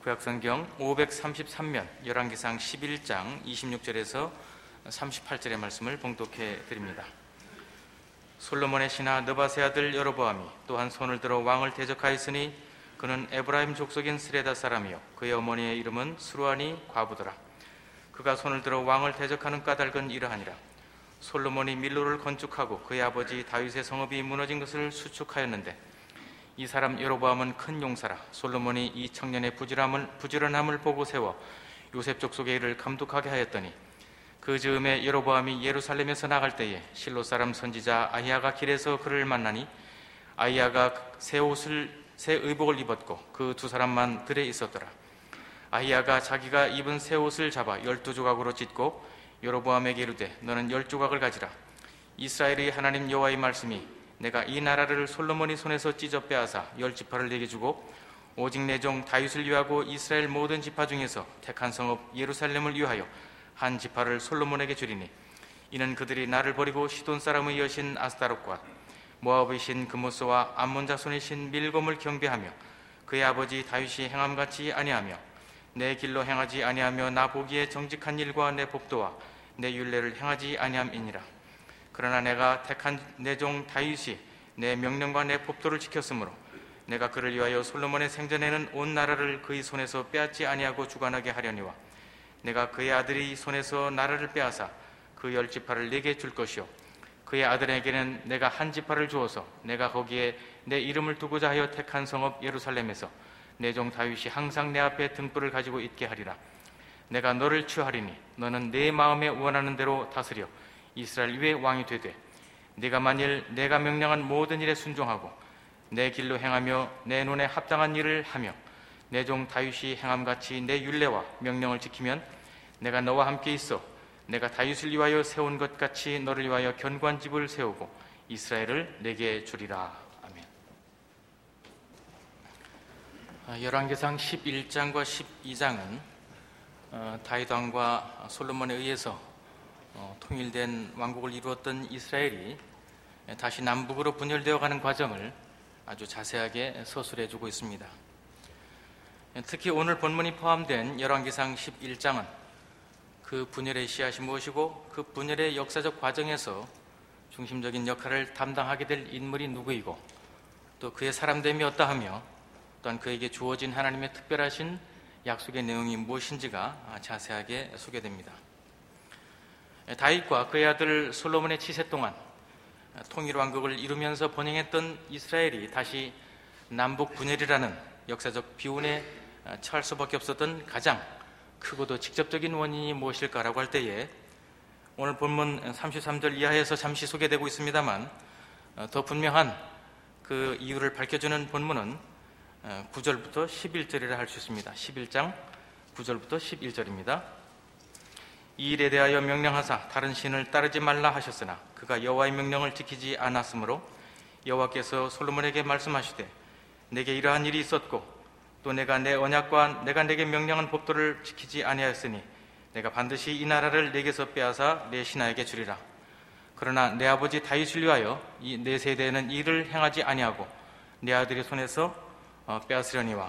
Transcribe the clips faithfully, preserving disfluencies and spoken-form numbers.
구약성경 오백삼십삼 면 열왕기상 십일 장 이십육 절에서 삼십팔 절의 말씀을 봉독해 드립니다. 솔로몬의 신하 느바세 아들 여로보암이 또한 손을 들어 왕을 대적하였으니 그는 에브라임 족속인 스레다 사람이요 그의 어머니의 이름은 수루아니 과부더라. 그가 손을 들어 왕을 대적하는 까닭은 이러하니라. 솔로몬이 밀로를 건축하고 그의 아버지 다윗의 성읍이 무너진 것을 수축하였는데 이 사람 여로보암은 큰 용사라. 솔로몬이 이 청년의 부지런함을, 부지런함을 보고 세워 요셉 족속의 일을 감독하게 하였더니 그 즈음에 여로보암이 예루살렘에서 나갈 때에 실로 사람 선지자 아히야가 길에서 그를 만나니 아히야가 새 옷을 새 의복을 입었고 그 두 사람만 들에 있었더라. 아히야가 자기가 입은 새 옷을 잡아 열두 조각으로 찢고 여로보암에게 이르되 너는 열 조각을 가지라. 이스라엘의 하나님 여호와의 말씀이 내가 이 나라를 솔로몬이 손에서 찢어 빼앗아 열 지파를 내게 주고 오직 내 종 다윗을 위하고 이스라엘 모든 지파 중에서 택한 성읍 예루살렘을 위하여 한 지파를 솔로몬에게 주리니 이는 그들이 나를 버리고 시돈 사람의 여신 아스타롯과 모압의 신 그모스와 암몬 자손의 신 밀곰을 경배하며 그의 아버지 다윗이 행함같이 아니하며 내 길로 행하지 아니하며 나 보기에 정직한 일과 내 법도와 내 율례를 행하지 아니함이니라. 그러나 내가 택한 내 종 다윗이 내 명령과 내 법도를 지켰으므로 내가 그를 위하여 솔로몬의 생전에는 온 나라를 그의 손에서 빼앗지 아니하고 주관하게 하려니와 내가 그의 아들이 손에서 나라를 빼앗아 그 열 지파를 내게 줄 것이요 그의 아들에게는 내가 한 지파를 주어서 내가 거기에 내 이름을 두고자 하여 택한 성읍 예루살렘에서 내 종 다윗이 항상 내 앞에 등불을 가지고 있게 하리라. 내가 너를 취하리니 너는 내 마음에 원하는 대로 다스려 이스라엘 위에 왕이 되되 네가 만일 내가 명령한 모든 일에 순종하고 내 길로 행하며 내 눈에 합당한 일을 하며 내 종 다윗이 행함같이 내 율례와 명령을 지키면 내가 너와 함께 있어 내가 다윗을 위하여 세운 것 같이 너를 위하여 견고한 집을 세우고 이스라엘을 내게 주리라. 아멘. 열왕기상 십일 장과 십이 장은 다윗 왕과 솔로몬에 의해서 통일된 왕국을 이루었던 이스라엘이 다시 남북으로 분열되어 가는 과정을 아주 자세하게 서술해 주고 있습니다. 특히 오늘 본문이 포함된 열왕기상 십일 장은 그 분열의 씨앗이 무엇이고 그 분열의 역사적 과정에서 중심적인 역할을 담당하게 될 인물이 누구이고 또 그의 사람됨이 어떠하며 또한 그에게 주어진 하나님의 특별하신 약속의 내용이 무엇인지가 자세하게 소개됩니다. 다윗과 그의 아들 솔로몬의 치세 동안 통일왕국을 이루면서 번영했던 이스라엘이 다시 남북 분열이라는 역사적 비운에 처할 수밖에 없었던 가장 크고도 직접적인 원인이 무엇일까라고 할 때에 오늘 본문 삼십삼 절 이하에서 잠시 소개되고 있습니다만 더 분명한 그 이유를 밝혀주는 본문은 구 절부터 십일 절이라 할 수 있습니다. 십일 장 구 절부터 십일 절입니다. 이 일에 대하여 명령하사 다른 신을 따르지 말라 하셨으나 그가 여호와의 명령을 지키지 않았으므로 여호와께서 솔로몬에게 말씀하시되 내게 이러한 일이 있었고 또 내가 내 언약과 내가 내게 명령한 법도를 지키지 아니하였으니 내가 반드시 이 나라를 내게서 빼앗아 내 신하에게 주리라. 그러나 내 아버지 다윗을 위하여 이 내 세대에는 이 일을 행하지 아니하고 내 아들의 손에서 빼앗으려니와.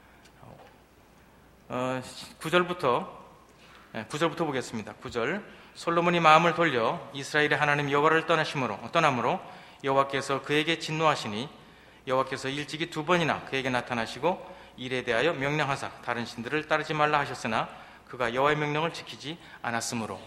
어, 구 절부터 구 절부터 보겠습니다. 구 절 솔로몬이 마음을 돌려 이스라엘의 하나님 여호와를 떠나심으로 떠남으로 여호와께서 그에게 진노하시니 여호와께서 일찍이 두 번이나 그에게 나타나시고 일에 대하여 명령하사 다른 신들을 따르지 말라 하셨으나 그가 여호와의 명령을 지키지 않았으므로.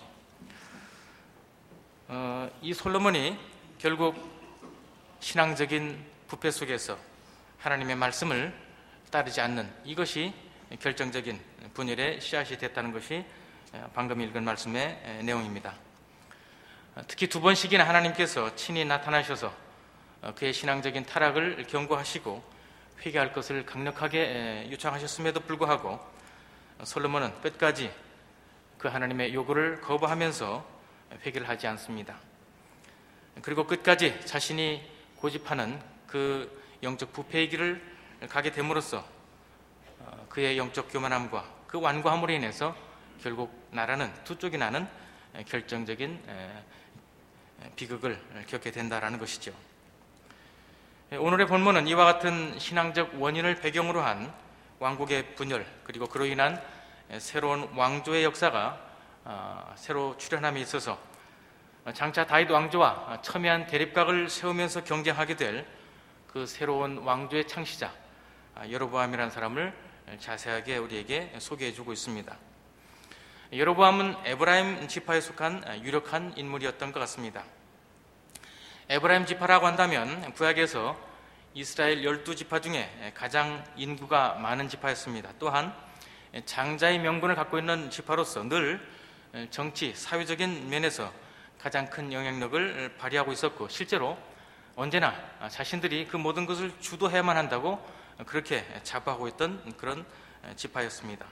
어, 이 솔로몬이 결국 신앙적인 부패 속에서 하나님의 말씀을 따르지 않는 이것이 결정적인 분열의 씨앗이 됐다는 것이 방금 읽은 말씀의 내용입니다. 특히 두 번씩이나 하나님께서 친히 나타나셔서 그의 신앙적인 타락을 경고하시고 회개할 것을 강력하게 요청하셨음에도 불구하고 솔로몬은 끝까지 그 하나님의 요구를 거부하면서 회개를 하지 않습니다. 그리고 끝까지 자신이 고집하는 그 영적 부패의 길을 가게 됨으로써 그의 영적 교만함과 그 완고함으로 인해서 결국 나라는 두 쪽이 나는 결정적인 비극을 겪게 된다라는 것이죠. 오늘의 본문은 이와 같은 신앙적 원인을 배경으로 한 왕국의 분열, 그리고 그로 인한 새로운 왕조의 역사가 새로 출현함에 있어서 장차 다윗 왕조와 첨예한 대립각을 세우면서 경쟁하게 될 그 새로운 왕조의 창시자 여로보암이라는 사람을 자세하게 우리에게 소개해주고 있습니다. 여로보암은 에브라임 지파에 속한 유력한 인물이었던 것 같습니다. 에브라임 지파라고 한다면 구약에서 이스라엘 열두 지파 중에 가장 인구가 많은 지파였습니다. 또한 장자의 명분을 갖고 있는 지파로서 늘 정치, 사회적인 면에서 가장 큰 영향력을 발휘하고 있었고, 실제로 언제나 자신들이 그 모든 것을 주도해야만 한다고 그렇게 자부하고 있던 그런 지파였습니다.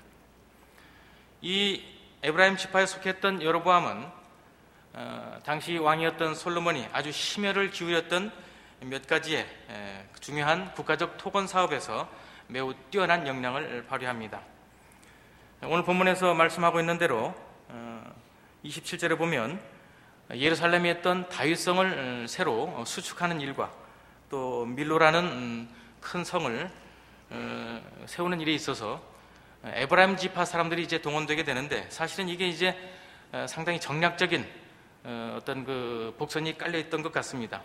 이 에브라임 지파에 속했던 여로보암은 어, 당시 왕이었던 솔로몬이 아주 심혈을 기울였던 몇 가지의 에, 중요한 국가적 토건 사업에서 매우 뛰어난 역량을 발휘합니다. 오늘 본문에서 말씀하고 있는 대로 어, 이십칠 절에 보면 예루살렘에 있던 다윗성을 새로 수축하는 일과 또 밀로라는 큰 성을 어, 세우는 일에 있어서 에브라임 지파 사람들이 이제 동원되게 되는데, 사실은 이게 이제 상당히 정략적인 어떤 그 복선이 깔려 있던 것 같습니다.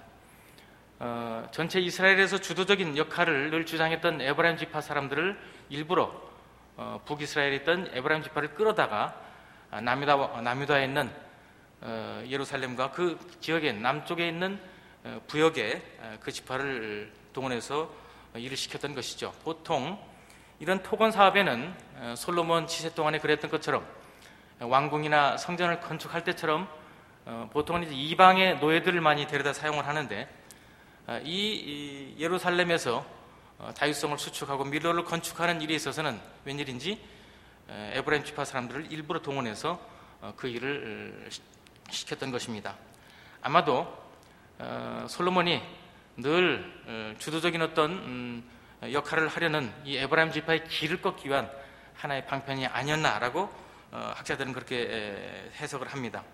어, 전체 이스라엘에서 주도적인 역할을 늘 주장했던 에브라임 지파 사람들을 일부러 어, 북이스라엘에 있던 에브라임 지파를 끌어다가 남유다, 남유다에 있는 어, 예루살렘과 그 지역의 남쪽에 있는 어, 부역에 어, 그 지파를 동원해서 어, 일을 시켰던 것이죠. 보통 이런 토건 사업에는 어, 솔로몬 지세 동안에 그랬던 것처럼 왕궁이나 성전을 건축할 때처럼 어, 보통은 이제 이방의 노예들을 많이 데려다 사용을 하는데, 어, 이, 이 예루살렘에서 어, 다윗성을 수축하고 밀로를 건축하는 일에 있어서는 웬일인지 어, 에브라임 지파 사람들을 일부러 동원해서 어, 그 일을 시켰던 것입니다. 아마도 어, 솔로몬이 늘 어, 주도적인 어떤 음, 역할을 하려는 이 에브라임 지파의 길을 꺾기 위한 하나의 방편이 아니었나라고 어, 학자들은 그렇게 에, 해석을 합니다.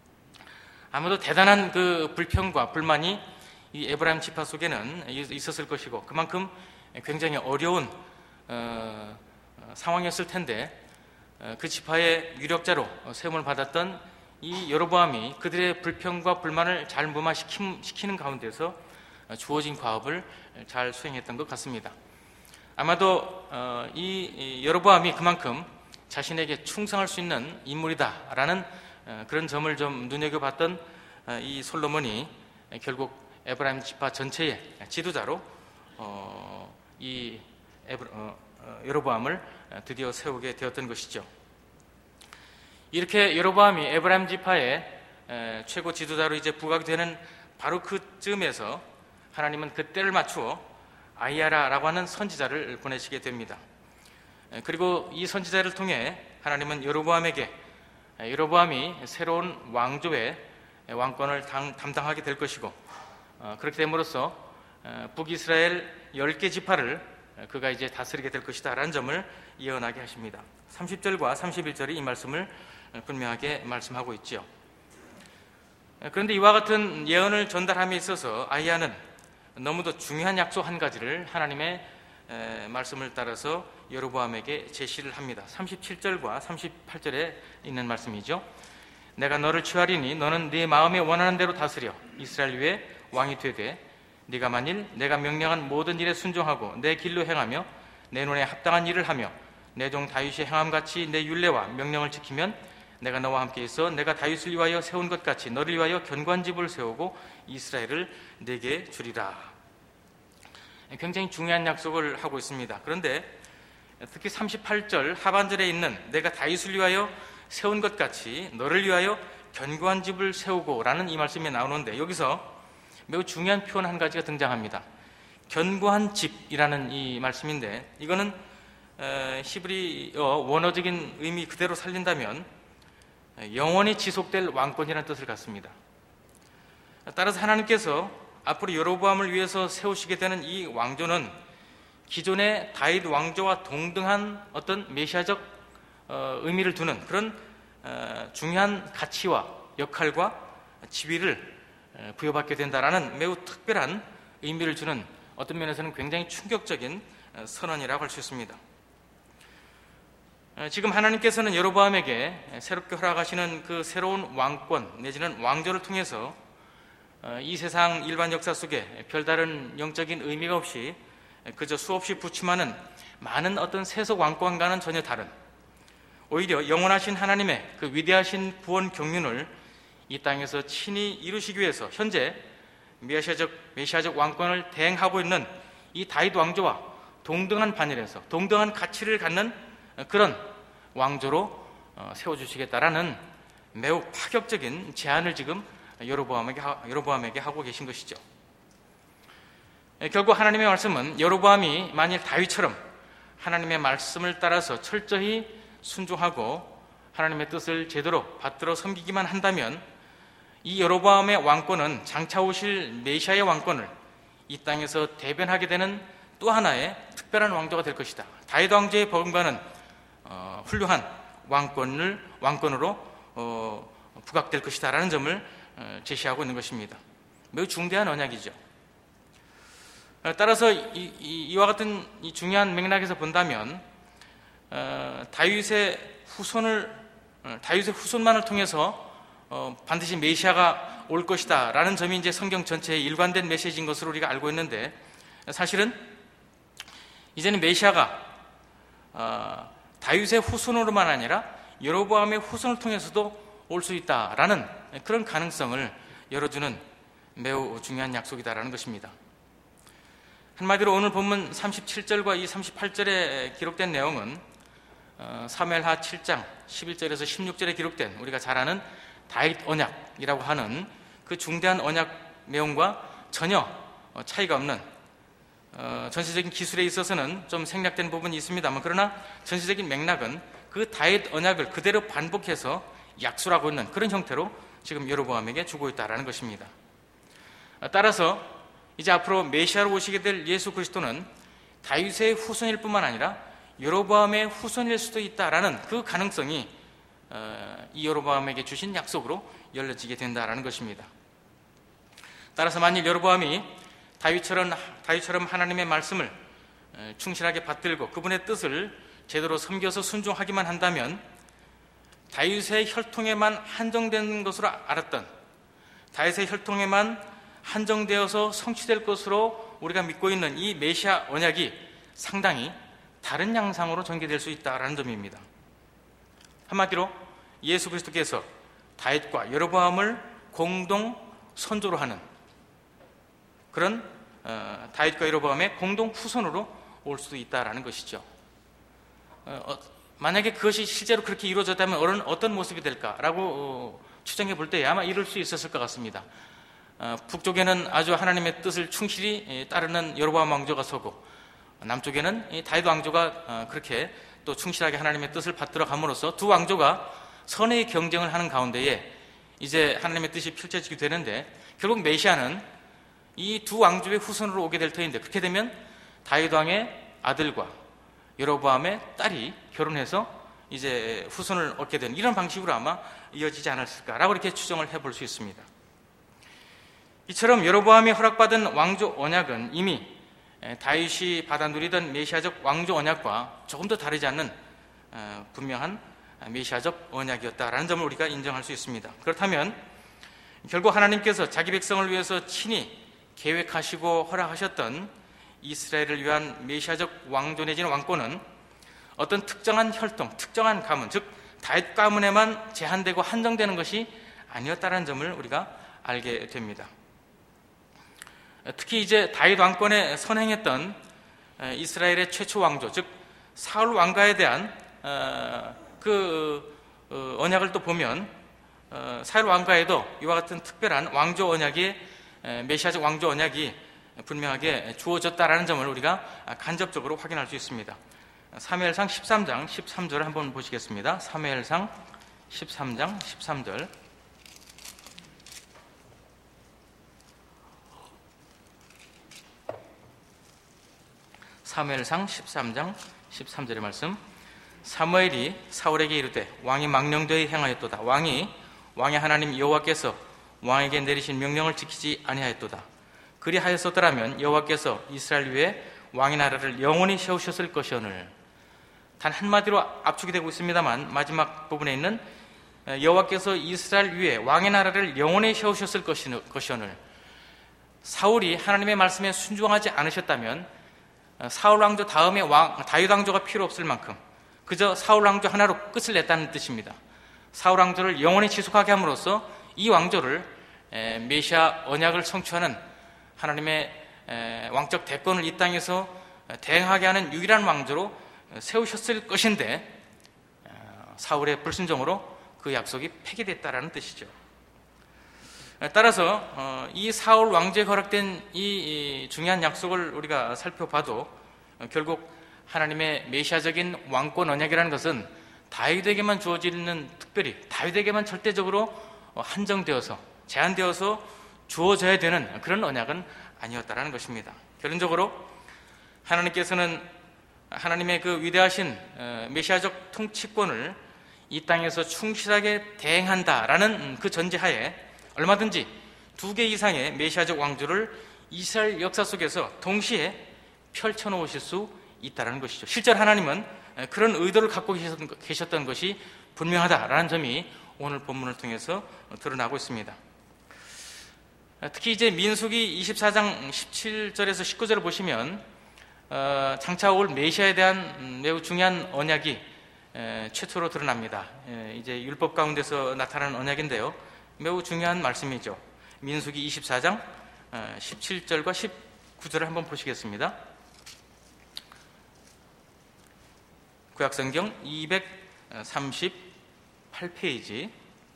아무도 대단한 그 불평과 불만이 이 에브라임 지파 속에는 있었을 것이고, 그만큼 굉장히 어려운 어, 상황이었을 텐데, 어, 그 지파의 유력자로 세움을 받았던 이 여로보암이 그들의 불평과 불만을 잘 무마시키는 가운데서 주어진 과업을 잘 수행했던 것 같습니다. 아마도 어, 이 여로보암이 그만큼 자신에게 충성할 수 있는 인물이다라는 어, 그런 점을 좀 눈여겨봤던 어, 이 솔로몬이 결국 에브라임 지파 전체의 지도자로 어, 이 에브, 어, 어, 여로보암을 드디어 세우게 되었던 것이죠. 이렇게 여로보암이 에브라임 지파의 에, 최고 지도자로 이제 부각이 되는 바로 그쯤에서 하나님은 그 때를 맞추어 아히야라라고 하는 선지자를 보내시게 됩니다. 에, 그리고 이 선지자를 통해 하나님은 여로보암에게 에, 여로보암이 새로운 왕조의 왕권을 당, 담당하게 될 것이고, 어, 그렇게 됨으로써 어, 북이스라엘 열 개 지파를 그가 이제 다스리게 될 것이다 라는 점을 예언하게 하십니다. 삼십 절과 삼십일 절이 이 말씀을 분명하게 말씀하고 있죠. 그런데 이와 같은 예언을 전달함에 있어서 아히야는 너무도 중요한 약속 한 가지를 하나님의 말씀을 따라서 여로보암에게 제시를 합니다. 삼십칠 절과 삼십팔 절에 있는 말씀이죠. 내가 너를 취하리니 너는 네 마음에 원하는 대로 다스려 이스라엘 위에 왕이 되되, 네가 만일 내가 명령한 모든 일에 순종하고 내 길로 행하며 내 눈에 합당한 일을 하며 내 종 다윗이 행함같이 내 율례와 명령을 지키면 내가 너와 함께 있어 내가 다윗을 위하여 세운 것 같이 너를 위하여 견고한 집을 세우고 이스라엘을 내게 주리라. 굉장히 중요한 약속을 하고 있습니다. 그런데 특히 삼십팔 절 하반절에 있는 내가 다윗을 위하여 세운 것 같이 너를 위하여 견고한 집을 세우고 라는 이 말씀이 나오는데, 여기서 매우 중요한 표현 한 가지가 등장합니다. 견고한 집이라는 이 말씀인데, 이거는 히브리어 원어적인 의미 그대로 살린다면 영원히 지속될 왕권이라는 뜻을 갖습니다. 따라서 하나님께서 앞으로 여로보암을 위해서 세우시게 되는 이 왕조는 기존의 다윗 왕조와 동등한 어떤 메시아적 의미를 두는 그런 중요한 가치와 역할과 지위를 부여받게 된다라는 매우 특별한 의미를 주는, 어떤 면에서는 굉장히 충격적인 선언이라고 할 수 있습니다. 지금 하나님께서는 여로보암에게 새롭게 허락하시는 그 새로운 왕권 내지는 왕조를 통해서 이 세상 일반 역사 속에 별다른 영적인 의미가 없이 그저 수없이 부침하는 많은 어떤 세속 왕권과는 전혀 다른, 오히려 영원하신 하나님의 그 위대하신 구원 경륜을 이 땅에서 친히 이루시기 위해서 현재 메시아적, 메시아적 왕권을 대행하고 있는 이 다윗 왕조와 동등한 반열에서 동등한 가치를 갖는 그런 왕조로 세워주시겠다라는 매우 파격적인 제안을 지금 여로보암에게, 여로보암에게 하고 계신 것이죠. 결국 하나님의 말씀은 여로보암이 만일 다윗처럼 하나님의 말씀을 따라서 철저히 순종하고 하나님의 뜻을 제대로 받들어 섬기기만 한다면 이 여로보암의 왕권은 장차 오실 메시아의 왕권을 이 땅에서 대변하게 되는 또 하나의 특별한 왕조가 될 것이다. 다윗 왕조의 버금가는 어, 훌륭한 왕권을 왕권으로 어, 부각될 것이다 라는 점을 어, 제시하고 있는 것입니다. 매우 중대한 언약이죠. 어, 따라서 이, 이, 이와 같은 이 중요한 맥락에서 본다면 어, 다윗의 후손을 어, 다윗의 후손만을 통해서 어, 반드시 메시아가 올 것이다 라는 점이 이제 성경 전체의 일관된 메시지인 것으로 우리가 알고 있는데, 사실은 이제는 메시아가 어, 다윗의 후손으로만 아니라 여로보암의 후손을 통해서도 올 수 있다라는 그런 가능성을 열어주는 매우 중요한 약속이다라는 것입니다. 한마디로 오늘 본문 삼십칠 절과 이 삼십팔 절에 기록된 내용은 어, 사무엘하 칠 장 십일 절에서 십육 절에 기록된 우리가 잘 아는 다윗 언약이라고 하는 그 중대한 언약 내용과 전혀 차이가 없는, 어, 전체적인 기술에 있어서는 좀 생략된 부분이 있습니다만 그러나 전체적인 맥락은 그 다윗 언약을 그대로 반복해서 약술하고 있는 그런 형태로 지금 여로보암에게 주고 있다는 것입니다. 따라서 이제 앞으로 메시아로 오시게 될 예수 그리스도는 다윗의 후손일 뿐만 아니라 여로보암의 후손일 수도 있다라는 그 가능성이 이 여로보암에게 주신 약속으로 열려지게 된다라는 것입니다. 따라서 만일 여로보암이 다윗처럼, 다윗처럼 하나님의 말씀을 충실하게 받들고 그분의 뜻을 제대로 섬겨서 순종하기만 한다면 다윗의 혈통에만 한정된 것으로 알았던, 다윗의 혈통에만 한정되어서 성취될 것으로 우리가 믿고 있는 이 메시아 언약이 상당히 다른 양상으로 전개될 수 있다는 점입니다. 한마디로 예수 그리스도께서 다윗과 여로보암을 공동 선조로 하는 그런 어, 다윗과 여로보암의 공동 후손으로 올 수도 있다는 것이죠. 어, 어, 만약에 그것이 실제로 그렇게 이루어졌다면 어떤, 어떤 모습이 될까라고 어, 추정해 볼 때 아마 이럴 수 있었을 것 같습니다. 어, 북쪽에는 아주 하나님의 뜻을 충실히 따르는 여로보암 왕조가 서고, 남쪽에는 이 다윗 왕조가 어, 그렇게 또 충실하게 하나님의 뜻을 받들어 감으로써 두 왕조가 선의 경쟁을 하는 가운데에 이제 하나님의 뜻이 펼쳐지게 되는데, 결국 메시아는 이 두 왕조의 후손으로 오게 될 터인데, 그렇게 되면 다윗 왕의 아들과 여로보암의 딸이 결혼해서 이제 후손을 얻게 되는 이런 방식으로 아마 이어지지 않았을까라고 이렇게 추정을 해볼 수 있습니다. 이처럼 여로보암이 허락받은 왕조 언약은 이미 다윗이 받아 누리던 메시아적 왕조 언약과 조금 더 다르지 않는 분명한 메시아적 언약이었다라는 점을 우리가 인정할 수 있습니다. 그렇다면 결국 하나님께서 자기 백성을 위해서 친히 계획하시고 허락하셨던 이스라엘을 위한 메시아적 왕조 내지는 왕권은 어떤 특정한 혈통, 특정한 가문, 즉 다윗 가문에만 제한되고 한정되는 것이 아니었다는 점을 우리가 알게 됩니다. 특히 이제 다윗 왕권에 선행했던 이스라엘의 최초 왕조, 즉 사울 왕가에 대한 그 언약을 또 보면 사울 왕가에도 이와 같은 특별한 왕조 언약이, 메시아적 왕조 언약이 분명하게 주어졌다라는 점을 우리가 간접적으로 확인할 수 있습니다. 사무엘상 십삼 장 십삼 절을 한번 보시겠습니다. 사무엘상 십삼 장 십삼 절. 사무엘상 십삼 장 십삼 절의 말씀. 사무엘이 사울에게 이르되 왕이 망령되이 행하였도다. 왕이 왕의 하나님 여호와께서 왕에게 내리신 명령을 지키지 아니하였도다. 그리하였었더라면 여호와께서 이스라엘 위에 왕의 나라를 영원히 세우셨을 것이오늘. 단 한마디로 압축이 되고 있습니다만 마지막 부분에 있는 여호와께서 이스라엘 위에 왕의 나라를 영원히 세우셨을 것이오늘 사울이 하나님의 말씀에 순종하지 않으셨다면 사울 왕조 다음에 왕, 다윗 왕조가 필요 없을 만큼 그저 사울 왕조 하나로 끝을 냈다는 뜻입니다. 사울 왕조를 영원히 지속하게 함으로써 이 왕조를 메시아 언약을 성취하는 하나님의 왕적 대권을 이 땅에서 대행하게 하는 유일한 왕조로 세우셨을 것인데 사울의 불순종으로 그 약속이 폐기됐다라는 뜻이죠. 따라서 이 사울 왕조에 허락된 이 중요한 약속을 우리가 살펴봐도 결국 하나님의 메시아적인 왕권 언약이라는 것은 다윗에게만 주어지는, 특별히 다윗에게만 절대적으로 한정되어서 제한되어서 주어져야 되는 그런 언약은 아니었다라는 것입니다. 결론적으로 하나님께서는 하나님의 그 위대하신 메시아적 통치권을 이 땅에서 충실하게 대행한다라는 그 전제하에 얼마든지 두 개 이상의 메시아적 왕조를 이스라엘 역사 속에서 동시에 펼쳐놓으실 수 있다는 것이죠. 실제로 하나님은 그런 의도를 갖고 계셨던 것이 분명하다라는 점이 오늘 본문을 통해서 드러나고 있습니다. 특히 이제 민수기 이십사 장 십칠 절에서 십구 절을 보시면 장차 올 메시아에 대한 매우 중요한 언약이 최초로 드러납니다. 이제 율법 가운데서 나타나는 언약인데요, 매우 중요한 말씀이죠. 민수기 이십사 장 십칠 절과 십구 절을 한번 보시겠습니다. 구약성경 이백삼십팔 페이지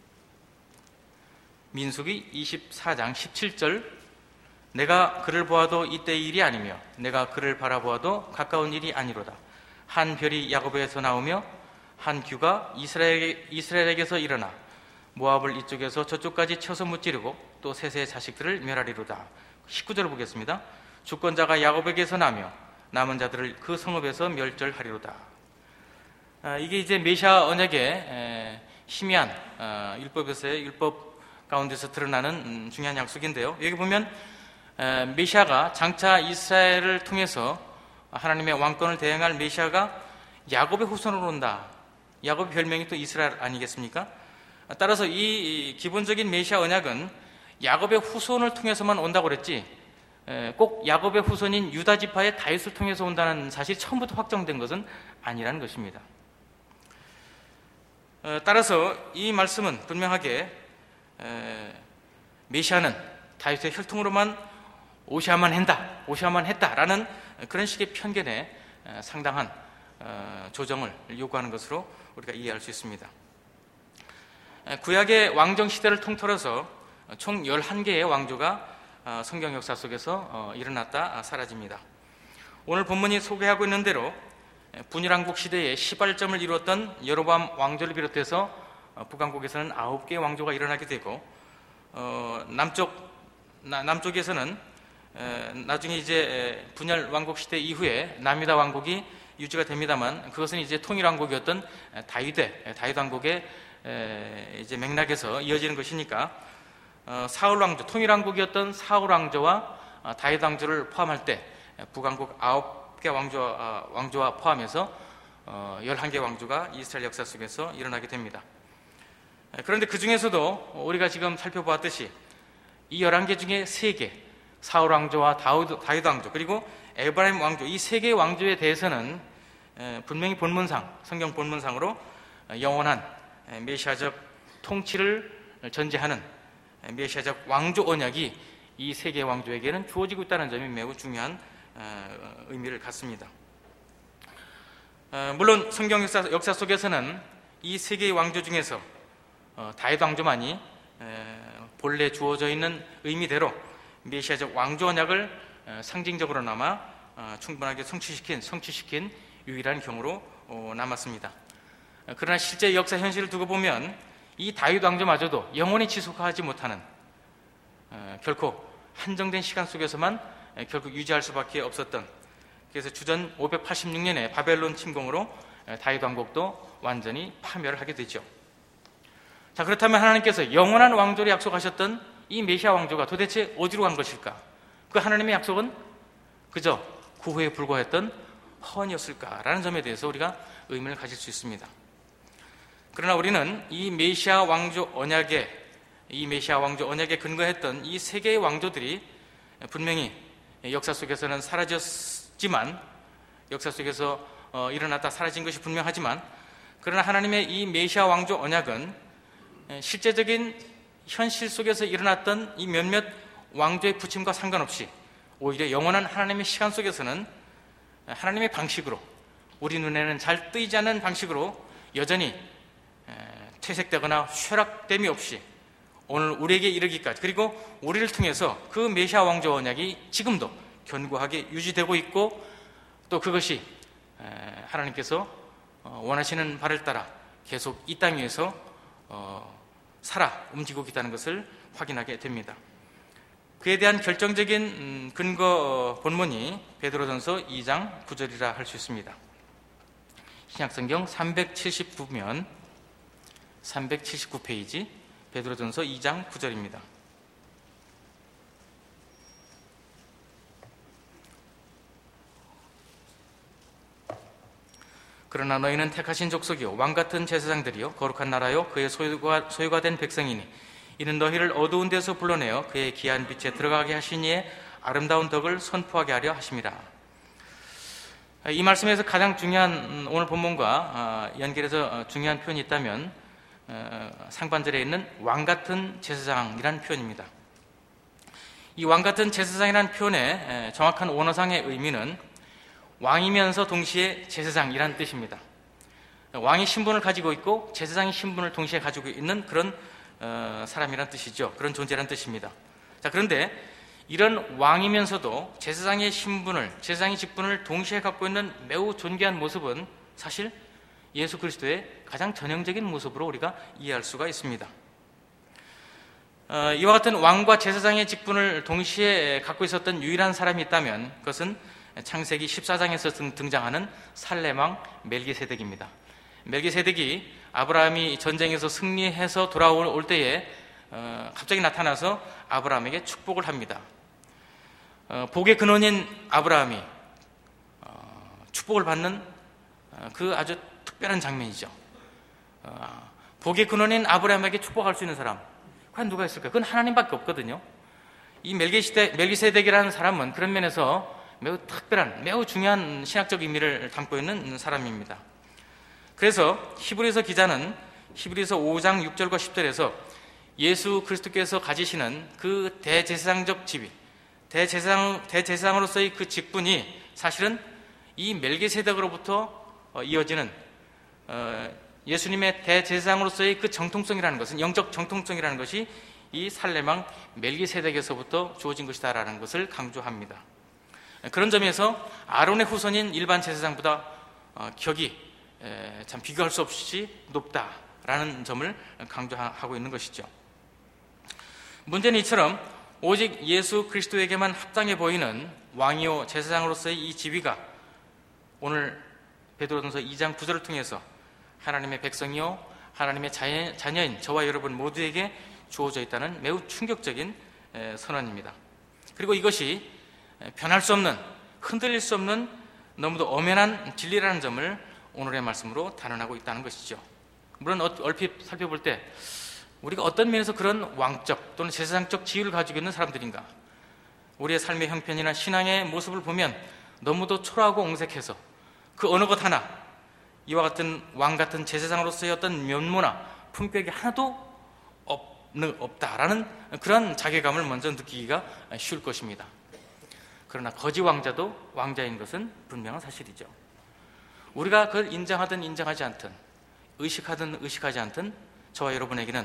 민수기 이십사 장 십칠 절 내가 그를 보아도 이때의 일이 아니며 내가 그를 바라보아도 가까운 일이 아니로다. 한 별이 야곱에서 나오며 한 규가 이스라엘, 이스라엘에게서 일어나 모압을 이쪽에서 저쪽까지 쳐서 무찌르고 또 셋의 자식들을 멸하리로다. 십구 절을 보겠습니다. 주권자가 야곱에게서 나며 남은 자들을 그 성읍에서 멸절하리로다. 아, 이게 이제 메시아 언약의 에, 희미한 어, 율법에서의 율법 가운데서 드러나는 음, 중요한 약속인데요. 여기 보면 에, 메시아가 장차 이스라엘을 통해서 하나님의 왕권을 대행할 메시아가 야곱의 후손으로 온다. 야곱의 별명이 또 이스라엘 아니겠습니까? 따라서 이 기본적인 메시아 언약은 야곱의 후손을 통해서만 온다고 그랬지 꼭 야곱의 후손인 유다 지파의 다윗을 통해서 온다는 사실이 처음부터 확정된 것은 아니라는 것입니다. 따라서 이 말씀은 분명하게 메시아는 다윗의 혈통으로만 오셔야만 한다, 오셔야만 했다라는 그런 식의 편견에 상당한 조정을 요구하는 것으로 우리가 이해할 수 있습니다. 구약의 왕정 시대를 통틀어서 총 열한 개의 왕조가 성경 역사 속에서 일어났다 사라집니다. 오늘 본문이 소개하고 있는 대로 분열왕국 시대에 시발점을 이루었던 여로보암 왕조를 비롯해서 북왕국에서는 아홉 개의 왕조가 일어나게 되고 남쪽, 남쪽에서는 나중에 이제 분열왕국 시대 이후에 남유다 왕국이 유지가 됩니다만 그것은 이제 통일왕국이었던 다윗의 다윗 왕국의 이제 맥락에서 이어지는 것이니까 사울 왕조, 통일왕국이었던 사울 왕조와 다윗 왕조를 포함할 때 북왕국 아홉 개 왕조와, 왕조와 포함해서 열한 개 왕조가 이스라엘 역사 속에서 일어나게 됩니다. 그런데 그 중에서도 우리가 지금 살펴보았듯이 이 열한 개 중에 세 개, 사울 왕조와 다윗, 다윗 왕조 그리고 에브라임 왕조, 이 세 개의 왕조에 대해서는 분명히 본문상, 성경 본문상으로 영원한 메시아적 통치를 전제하는 메시아적 왕조 언약이 이 세 개의 왕조에게는 주어지고 있다는 점이 매우 중요한 의미를 갖습니다. 물론 성경 역사, 역사 속에서는 이 세 개의 왕조 중에서 다윗 왕조만이 본래 주어져 있는 의미대로 메시아적 왕조 언약을 상징적으로나마 충분하게 성취시킨, 성취시킨 유일한 경우로 남았습니다. 그러나 실제 역사 현실을 두고 보면 이 다윗 왕조마저도 영원히 지속하지 못하는 결코 한정된 시간 속에서만 결국 유지할 수밖에 없었던, 그래서 주전 오백팔십육 년에 바벨론 침공으로 다윗 왕국도 완전히 파멸을 하게 되죠. 자, 그렇다면 하나님께서 영원한 왕조를 약속하셨던 이 메시아 왕조가 도대체 어디로 간 것일까? 그 하나님의 약속은 그저 구후에 불과했던 헌이었을까라는 점에 대해서 우리가 의문을 가질 수 있습니다. 그러나 우리는 이 메시아 왕조 언약에 이 메시아 왕조 언약에 근거했던 이 세 개의 왕조들이 분명히 역사 속에서는 사라졌지만 역사 속에서 어, 일어났다 사라진 것이 분명하지만 그러나 하나님의 이 메시아 왕조 언약은 실제적인 현실 속에서 일어났던 이 몇몇 왕조의 부침과 상관없이 오히려 영원한 하나님의 시간 속에서는 하나님의 방식으로 우리 눈에는 잘 뜨이지 않는 방식으로 여전히 퇴색되거나 쇠락됨이 없이 오늘 우리에게 이르기까지 그리고 우리를 통해서 그 메시아 왕조 언약이 지금도 견고하게 유지되고 있고 또 그것이 하나님께서 원하시는 바를 따라 계속 이 땅 위에서 살아 움직이고 있다는 것을 확인하게 됩니다. 그에 대한 결정적인 근거 본문이 베드로전서 이 장 구 절이라 할 수 있습니다. 신약성경 삼백칠십구 면 삼백칠십구 페이지 베드로전서 이 장 구 절입니다. 그러나 너희는 택하신 족속이요 왕같은 제사장들이요 거룩한 나라요 그의 소유가, 소유가 된 백성이니 이는 너희를 어두운 데서 불러내어 그의 귀한 빛에 들어가게 하신 이의 아름다운 덕을 선포하게 하려 하심이라. 이 말씀에서 가장 중요한 오늘 본문과 연결해서 중요한 표현이 있다면 상반절에 있는 왕같은 제사장이라는 표현입니다. 이 왕같은 제사장이라는 표현의 정확한 원어상의 의미는 왕이면서 동시에 제사장이라는 뜻입니다. 왕이 신분을 가지고 있고 제사장이 신분을 동시에 가지고 있는 그런 어, 사람이란 뜻이죠. 그런 존재란 뜻입니다. 자, 그런데 이런 왕이면서도 제사장의 신분을, 제사장의 직분을 동시에 갖고 있는 매우 존귀한 모습은 사실 예수 그리스도의 가장 전형적인 모습으로 우리가 이해할 수가 있습니다. 어, 이와 같은 왕과 제사장의 직분을 동시에 갖고 있었던 유일한 사람이 있다면 그것은 창세기 십사 장에서 등장하는 살렘왕 멜기세덱입니다. 멜기세덱이 아브라함이 전쟁에서 승리해서 돌아올 때에 어, 갑자기 나타나서 아브라함에게 축복을 합니다. 어, 복의 근원인 아브라함이 어, 축복을 받는 어, 그 아주 특별한 장면이죠. 어, 복의 근원인 아브라함에게 축복할 수 있는 사람, 과연 누가 있을까요? 그건 하나님밖에 없거든요. 이 멜기세덱, 멜기세덱이라는 사람은 그런 면에서 매우 특별한, 매우 중요한 신학적 의미를 담고 있는 사람입니다. 그래서 히브리서 기자는 히브리서 오 장 육 절과 십 절에서 예수 그리스도께서 가지시는 그 대제사장적 지위, 대제사장, 대제사장으로서의 그 직분이 사실은 이 멜기세덱으로부터 이어지는 예수님의 대제사장으로서의 그 정통성이라는 것은, 영적 정통성이라는 것이 이 살렘왕 멜기세덱에서부터 주어진 것이다라는 것을 강조합니다. 그런 점에서 아론의 후손인 일반 제사장보다 격이 참 비교할 수 없이 높다라는 점을 강조하고 있는 것이죠. 문제는 이처럼 오직 예수 그리스도에게만 합당해 보이는 왕이요 제사장으로서의 이 지위가 오늘 베드로전서 이 장 구 절을 통해서 하나님의 백성이요 하나님의 자녀인 저와 여러분 모두에게 주어져 있다는 매우 충격적인 선언입니다. 그리고 이것이 변할 수 없는, 흔들릴 수 없는 너무도 엄연한 진리라는 점을 오늘의 말씀으로 단언하고 있다는 것이죠. 물론 얼핏 살펴볼 때 우리가 어떤 면에서 그런 왕적 또는 제사장적 지위를 가지고 있는 사람들인가, 우리의 삶의 형편이나 신앙의 모습을 보면 너무도 초라하고 옹색해서 그 어느 것 하나 이와 같은 왕 같은 제사장으로서의 어떤 면모나 품격이 하나도 없는, 없다라는 그런 자괴감을 먼저 느끼기가 쉬울 것입니다. 그러나 거지 왕자도 왕자인 것은 분명한 사실이죠. 우리가 그걸 인정하든 인정하지 않든, 의식하든 의식하지 않든 저와 여러분에게는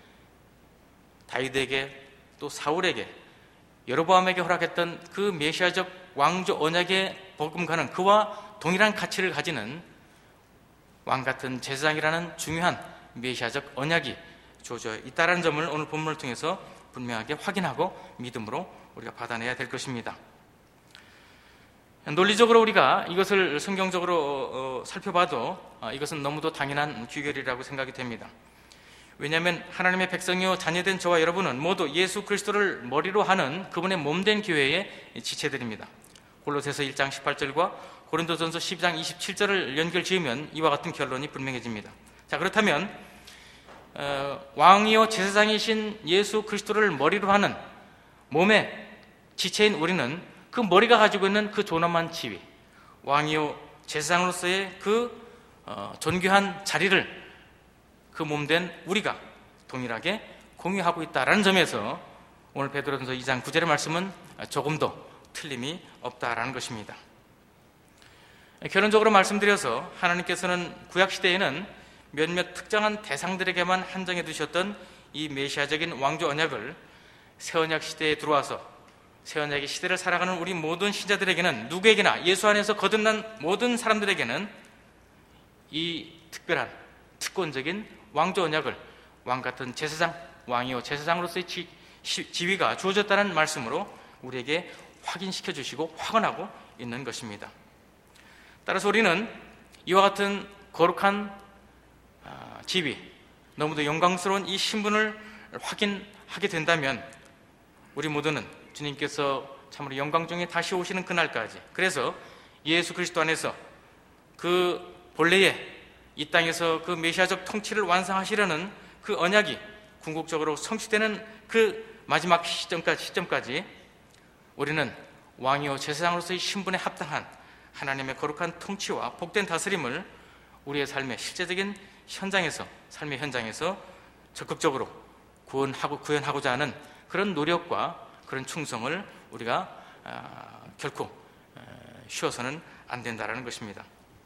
다윗에게 또 사울에게 여로보암에게 허락했던 그 메시아적 왕조 언약의 복음과는 그와 동일한 가치를 가지는 왕같은 제사장이라는 중요한 메시아적 언약이 주어져 있다는 점을 오늘 본문을 통해서 분명하게 확인하고 믿음으로 우리가 받아내야 될 것입니다. 논리적으로 우리가 이것을 성경적으로 살펴봐도 이것은 너무도 당연한 귀결이라고 생각이 됩니다. 왜냐하면 하나님의 백성이요 자녀된 저와 여러분은 모두 예수 그리스도를 머리로 하는 그분의 몸된 교회의 지체들입니다. 골로새서 일 장 십팔 절과 고린도전서 십이 장 이십칠 절을 연결 지으면 이와 같은 결론이 분명해집니다. 자, 그렇다면 어, 왕이요 제사장이신 예수 그리스도를 머리로 하는 몸의 지체인 우리는 그 머리가 가지고 있는 그 존엄한 지위, 왕이요 제사장으로서의 그 어, 존귀한 자리를 그 몸된 우리가 동일하게 공유하고 있다라는 점에서 오늘 베드로전서 이 장 구 절의 말씀은 조금도 틀림이 없다라는 것입니다. 결론적으로 말씀드려서 하나님께서는 구약시대에는 몇몇 특정한 대상들에게만 한정해 두셨던 이 메시아적인 왕조 언약을 새언약 시대에 들어와서 새언약의 시대를 살아가는 우리 모든 신자들에게는, 누구에게나 예수 안에서 거듭난 모든 사람들에게는 이 특별한 특권적인 왕조 언약을 왕같은 제사장, 왕이요 제사장으로서의 지, 시, 지위가 주어졌다는 말씀으로 우리에게 확인시켜 주시고 확언하고 있는 것입니다. 따라서 우리는 이와 같은 거룩한 지위, 너무도 영광스러운 이 신분을 확인하게 된다면 우리 모두는 주님께서 참으로 영광 중에 다시 오시는 그날까지, 그래서 예수 그리스도 안에서 그 본래의 이 땅에서 그 메시아적 통치를 완성하시려는 그 언약이 궁극적으로 성취되는 그 마지막 시점까지, 시점까지 우리는 왕이요 제사장으로서의 신분에 합당한 하나님의 거룩한 통치와 복된 다스림을 우리의 삶의 실제적인 현장에서, 삶의 현장에서 적극적으로 구원하고, 구현하고자 하는 그런 노력과 그런 충성을 우리가 아, 결코 쉬어서는 안 된다는 것입니다.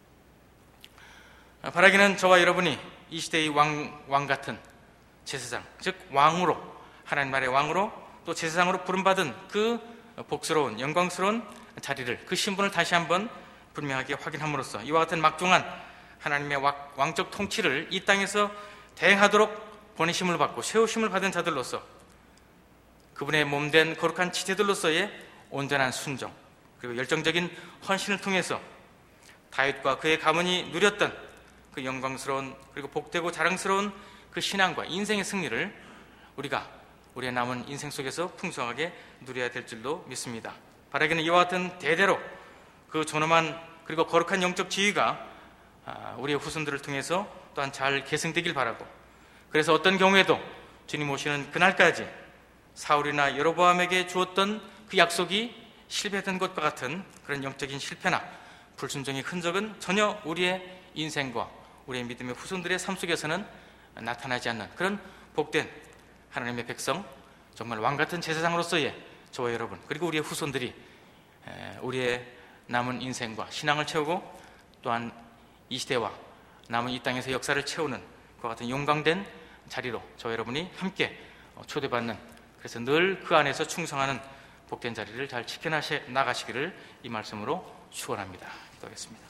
바라기는 저와 여러분이 이 시대의 왕, 왕 같은 제사장, 즉 왕으로, 하나님 나라의 왕으로 또 제사장으로 부름받은 그 복스러운 영광스러운 자리를, 그 신분을 다시 한번 분명하게 확인함으로써 이와 같은 막중한 하나님의 왕적 통치를 이 땅에서 대행하도록 보내심을 받고 세우심을 받은 자들로서 그분의 몸된 거룩한 지체들로서의 온전한 순종, 그리고 열정적인 헌신을 통해서 다윗과 그의 가문이 누렸던 그 영광스러운 그리고 복되고 자랑스러운 그 신앙과 인생의 승리를 우리가 우리의 남은 인생 속에서 풍성하게 누려야 될 줄로 믿습니다. 바라기는 이와 같은 대대로 그 존엄한 그리고 거룩한 영적 지위가 우리의 후손들을 통해서 또한 잘 계승되길 바라고, 그래서 어떤 경우에도 주님 오시는 그날까지 사울이나 여로보암에게 주었던 그 약속이 실패된 것과 같은 그런 영적인 실패나 불순종의 흔적은 전혀 우리의 인생과 우리의 믿음의 후손들의 삶 속에서는 나타나지 않는 그런 복된 하나님의 백성, 정말 왕같은 제사장으로서의 저와 여러분, 그리고 우리의 후손들이 우리의 남은 인생과 신앙을 채우고 또한 이 시대와 남은 이 땅에서 역사를 채우는 그와 같은 영광된 자리로 저와 여러분이 함께 초대받는, 그래서 늘 그 안에서 충성하는 복된 자리를 잘 지켜나가시기를 이 말씀으로 축원합니다. 기도하겠습니다.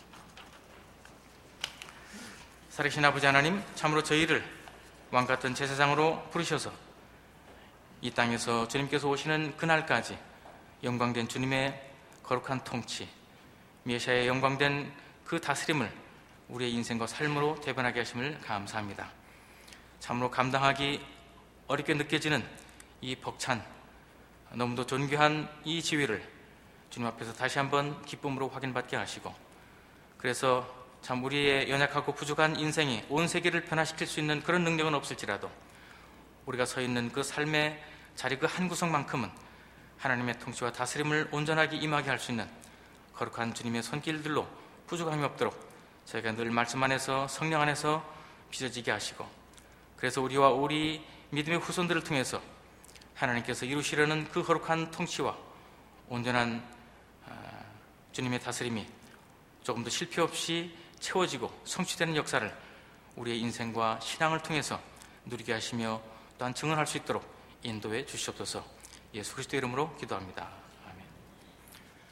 살아계신 아버지 하나님, 참으로 저희를 왕같은 제사장으로 부르셔서 이 땅에서 주님께서 오시는 그날까지 영광된 주님의 거룩한 통치, 메시아의 영광된 그 다스림을 우리의 인생과 삶으로 대변하게 하심을 감사합니다. 참으로 감당하기 어렵게 느껴지는 이 벅찬, 너무도 존귀한 이 지위를 주님 앞에서 다시 한번 기쁨으로 확인받게 하시고, 그래서 참 우리의 연약하고 부족한 인생이 온 세계를 변화시킬 수 있는 그런 능력은 없을지라도 우리가 서 있는 그 삶의 자리 그 한 구석만큼은 하나님의 통치와 다스림을 온전하게 임하게 할 수 있는 거룩한 주님의 손길들로 부족함이 없도록 저희가 늘 말씀 안에서, 성령 안에서 빚어지게 하시고, 그래서 우리와 우리 믿음의 후손들을 통해서 하나님께서 이루시려는 그 거룩한 통치와 온전한 주님의 다스림이 조금도 실패 없이 채워지고 성취되는 역사를 우리의 인생과 신앙을 통해서 누리게 하시며 또한 증언할 수 있도록 인도해 주시옵소서. 예수 그리스도의 이름으로 기도합니다.